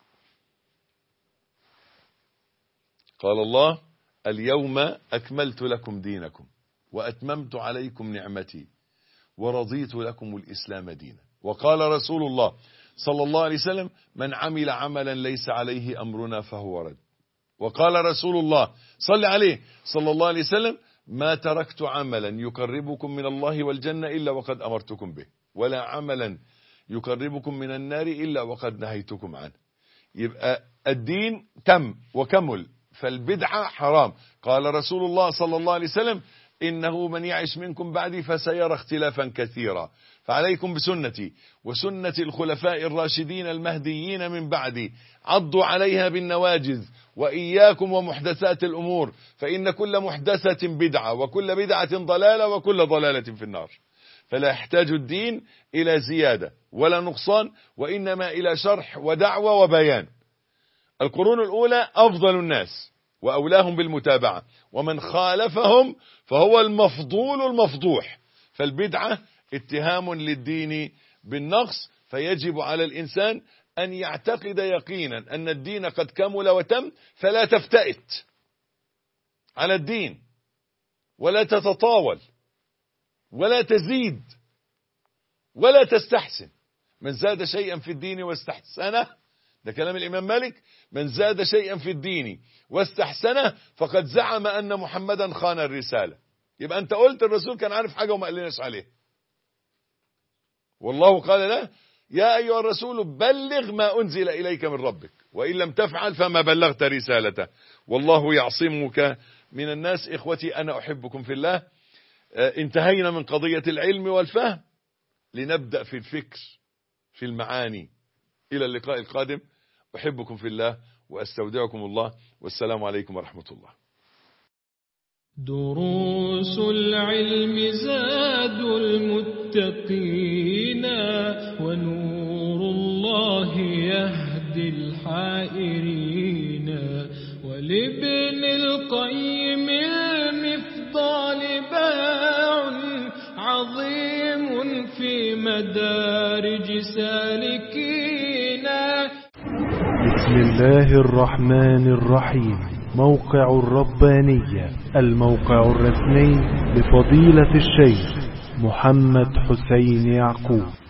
قال الله: اليوم أكملت لكم دينكم وأتممت عليكم نعمتي ورضيت لكم الإسلام دينا. وقال رسول الله صلى الله عليه وسلم: من عمل عملا ليس عليه أمرنا فهو رد. وقال رسول الله صلى الله عليه وسلم: ما تركت عملا يقربكم من الله والجنة إلا وقد أمرتكم به، ولا عملا يقربكم من النار إلا وقد نهيتكم عنه. يبقى الدين تم وكمل، فالبدعة حرام. قال رسول الله صلى الله عليه وسلم: إنه من يعش منكم بعدي فسيرى اختلافا كثيرا، فعليكم بسنتي وسنة الخلفاء الراشدين المهديين من بعدي، عضوا عليها بالنواجذ، وإياكم ومحدثات الأمور، فإن كل محدثة بدعة وكل بدعة ضلالة وكل ضلالة في النار. فلا يحتاج الدين إلى زيادة ولا نقصان، وإنما إلى شرح ودعوة وبيان. القرون الأولى أفضل الناس وأولاهم بالمتابعة، ومن خالفهم فهو المفضول المفضوح. فالبدعة اتهام للدين بالنقص، فيجب على الإنسان أن يعتقد يقينا أن الدين قد كمل وتم، فلا تفتئت على الدين ولا تتطاول ولا تزيد ولا تستحسن. من زاد شيئا في الدين واستحسنه، ده كلام الإمام مالك، من زاد شيئا في الدين واستحسنه فقد زعم أن محمدا خان الرسالة. يبقى أنت قلت الرسول كان عارف حاجة وما قالناش عليه. والله قال له: يا أيها الرسول بلغ ما أنزل إليك من ربك وإن لم تفعل فما بلغت رسالته والله يعصمك من الناس. إخوتي أنا أحبكم في الله. انتهينا من قضية العلم والفهم، لنبدأ في الفكر في المعاني. إلى اللقاء القادم، أحبكم في الله وأستودعكم الله، والسلام عليكم ورحمة الله. دروس العلم زاد المتقين، ونور الله يهدي الحائرين، ولابن القيم المفضال باع عظيم في مدارج سالكين. بسم الله الرحمن الرحيم. موقع الربانية، الموقع الرسمي لفضيلة الشيخ محمد حسين يعقوب.